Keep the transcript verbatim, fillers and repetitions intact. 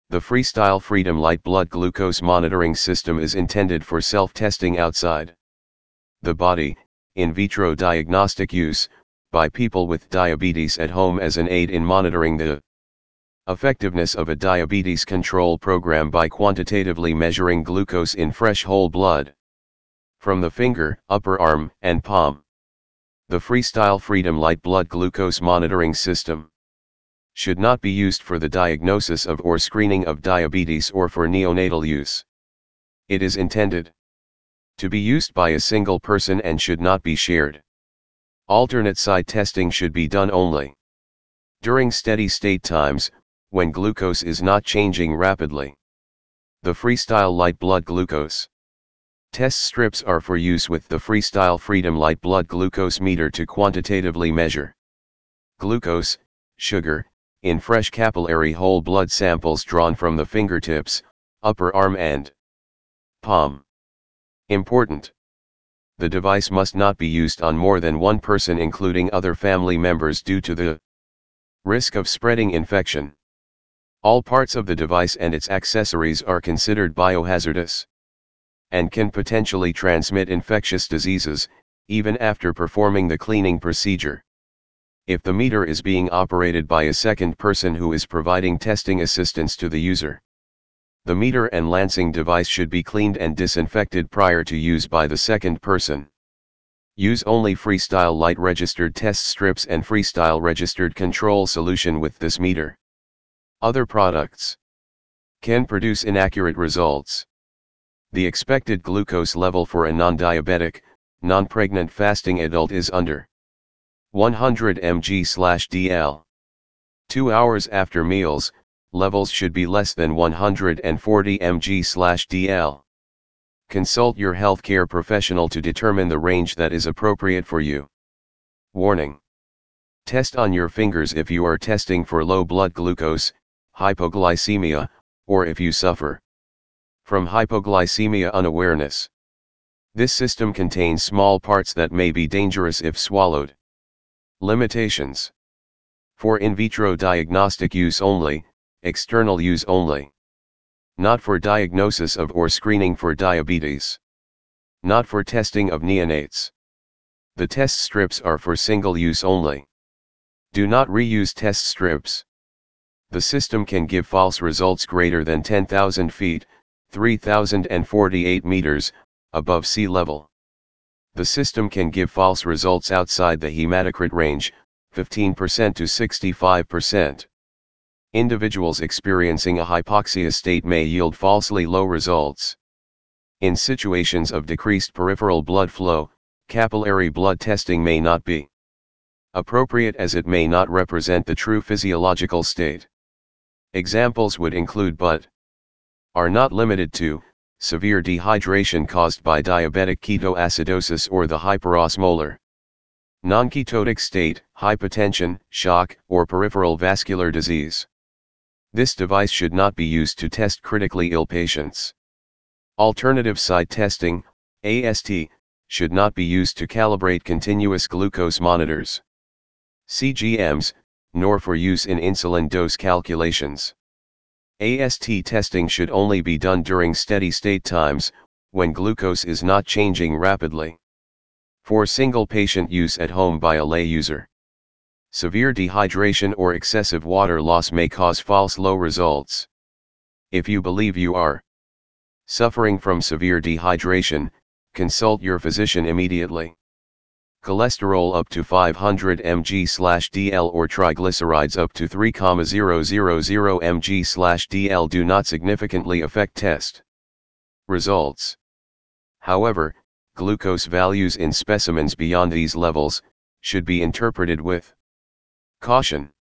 The Freestyle Freedom Light Blood Glucose Monitoring System is intended for self-testing outside the body, in vitro diagnostic use, by people with diabetes at home as an aid in monitoring the effectiveness of a diabetes control program by quantitatively measuring glucose in fresh whole blood from the finger, upper arm, and palm. The Freestyle Freedom Light Blood Glucose Monitoring System should not be used for the diagnosis of or screening of diabetes or for neonatal use. It is intended to be used by a single person and should not be shared. Alternate site testing should be done only during steady state times, when glucose is not changing rapidly. The Freestyle Light Blood Glucose test strips are for use with the Freestyle Freedom Light Blood Glucose Meter to quantitatively measure glucose, sugar, in fresh capillary whole blood samples drawn from the fingertips, upper arm and palm. Important: the device must not be used on more than one person including other family members due to the risk of spreading infection. All parts of the device and its accessories are considered biohazardous and can potentially transmit infectious diseases, even after performing the cleaning procedure. If the meter is being operated by a second person who is providing testing assistance to the user, the meter and lancing device should be cleaned and disinfected prior to use by the second person. Use only Freestyle Light registered test strips and Freestyle registered control solution with this meter. Other products can produce inaccurate results. The expected glucose level for a non-diabetic, non-pregnant fasting adult is under one hundred milligrams per deciliter. Two hours after meals, levels should be less than one hundred forty milligrams per deciliter. Consult your healthcare professional to determine the range that is appropriate for you. Warning: test on your fingers if you are testing for low blood glucose, hypoglycemia, or if you suffer from hypoglycemia unawareness. This system contains small parts that may be dangerous if swallowed. Limitations: for in vitro diagnostic use only, external use only. Not for diagnosis of or screening for diabetes. Not for testing of neonates. The test strips are for single use only. Do not reuse test strips. The system can give false results greater than ten thousand feet, three thousand forty-eight meters, above sea level. The system can give false results outside the hematocrit range, fifteen percent to sixty-five percent. Individuals experiencing a hypoxia state may yield falsely low results. In situations of decreased peripheral blood flow, capillary blood testing may not be appropriate as it may not represent the true physiological state. Examples would include but are not limited to severe dehydration caused by diabetic ketoacidosis or the hyperosmolar non-ketotic state, hypotension, shock, or peripheral vascular disease. This device should not be used to test critically ill patients. Alternative site testing, A S T, should not be used to calibrate continuous glucose monitors, C G Ms, nor for use in insulin dose calculations. A S T testing should only be done during steady state times, when glucose is not changing rapidly. For single patient use at home by a lay user, severe dehydration or excessive water loss may cause false low results. If you believe you are suffering from severe dehydration, consult your physician immediately. Cholesterol up to five hundred milligrams per deciliter or triglycerides up to three thousand milligrams per deciliter do not significantly affect test results. However, glucose values in specimens beyond these levels should be interpreted with caution.